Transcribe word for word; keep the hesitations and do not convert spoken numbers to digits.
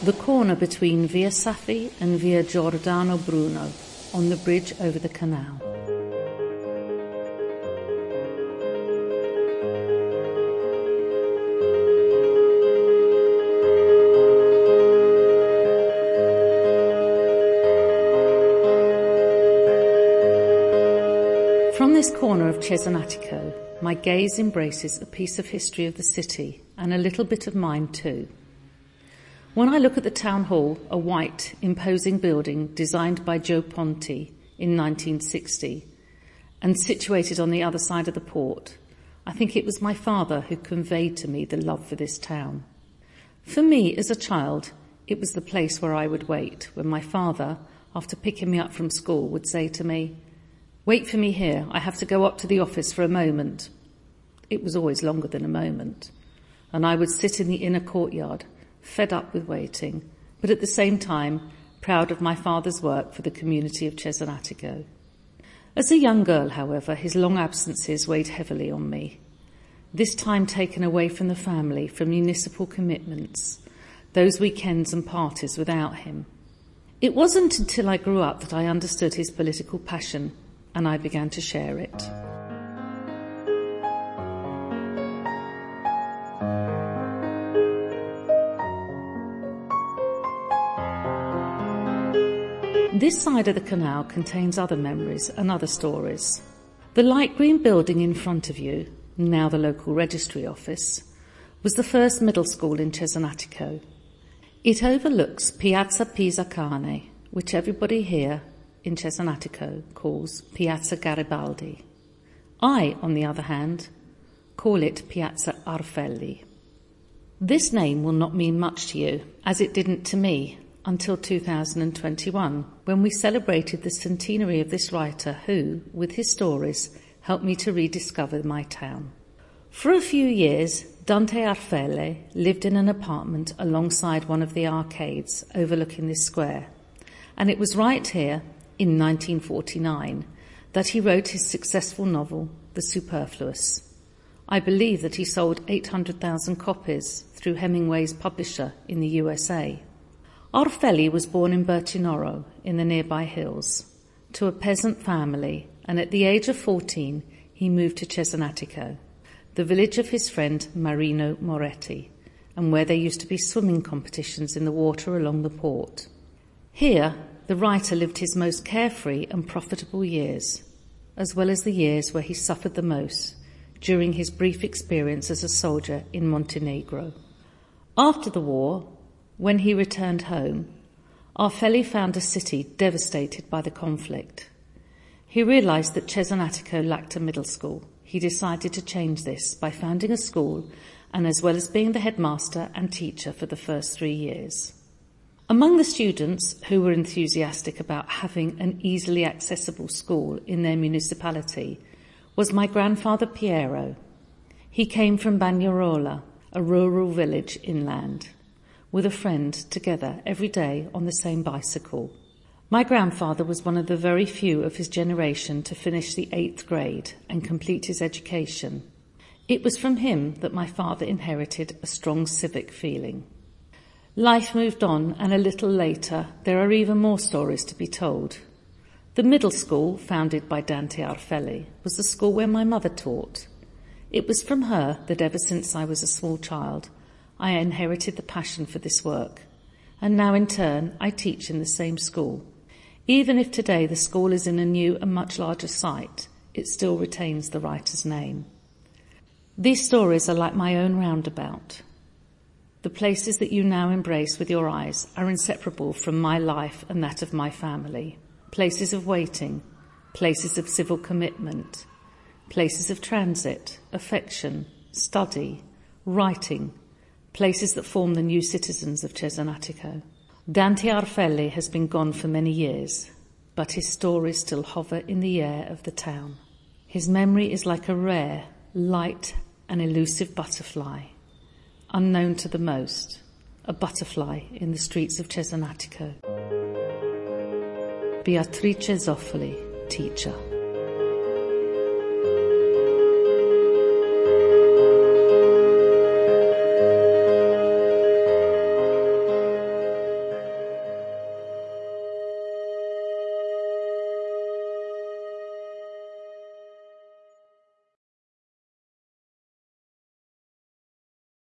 the corner between Via Safi and Via Giordano Bruno, on the bridge over the canal. From this corner of Cesenatico, my gaze embraces a piece of history of the city and a little bit of mine too. When I look at the town hall, a white, imposing building designed by Joe Ponti in nineteen sixty and situated on the other side of the port, I think it was my father who conveyed to me the love for this town. For me, as a child, it was the place where I would wait when my father, after picking me up from school, would say to me, "Wait for me here, I have to go up to the office for a moment." It was always longer than a moment, and I would sit in the inner courtyard, fed up with waiting, but at the same time proud of my father's work for the community of Cesenatico. As a young girl, however, his long absences weighed heavily on me. This time taken away from the family, from municipal commitments, those weekends and parties without him. It wasn't until I grew up that I understood his political passion, and I began to share it. This side of the canal contains other memories and other stories. The light green building in front of you, now the local registry office, was the first middle school in Cesenatico. It overlooks Piazza Pisacane, which everybody here in Cesenatico calls Piazza Garibaldi. I, on the other hand, call it Piazza Arfelli. This name will not mean much to you, as it didn't to me, until two thousand twenty-one, when we celebrated the centenary of this writer who, with his stories, helped me to rediscover my town. For a few years, Dante Arfelli lived in an apartment alongside one of the arcades overlooking this square, and it was right here, in nineteen forty-nine, that he wrote his successful novel, The Superfluous. I believe that he sold eight hundred thousand copies through Hemingway's publisher in the U S A. Arfelli was born in Bertinoro, in the nearby hills, to a peasant family, and at the age of fourteen he moved to Cesenatico, the village of his friend Marino Moretti, and where there used to be swimming competitions in the water along the port. Here, the writer lived his most carefree and profitable years, as well as the years where he suffered the most during his brief experience as a soldier in Montenegro. After the war, when he returned home, Arfelli found a city devastated by the conflict. He realised that Cesenatico lacked a middle school. He decided to change this by founding a school, and as well as being the headmaster and teacher for the first three years. Among the students who were enthusiastic about having an easily accessible school in their municipality was my grandfather Piero. He came from Bagnarola, a rural village inland, with a friend together every day on the same bicycle. My grandfather was one of the very few of his generation to finish the eighth grade and complete his education. It was from him that my father inherited a strong civic feeling. Life moved on, and a little later there are even more stories to be told. The middle school, founded by Dante Arfelli, was the school where my mother taught. It was from her that ever since I was a small child I inherited the passion for this work, and now in turn I teach in the same school. Even if today the school is in a new and much larger site, it still retains the writer's name. These stories are like my own roundabout. The places that you now embrace with your eyes are inseparable from my life and that of my family. Places of waiting, places of civil commitment, places of transit, affection, study, writing, places that form the new citizens of Cesenatico. Dante Arfelli has been gone for many years, but his stories still hover in the air of the town. His memory is like a rare, light and elusive butterfly, unknown to the most, a butterfly in the streets of Cesenatico. Beatrice Zoffoli, teacher.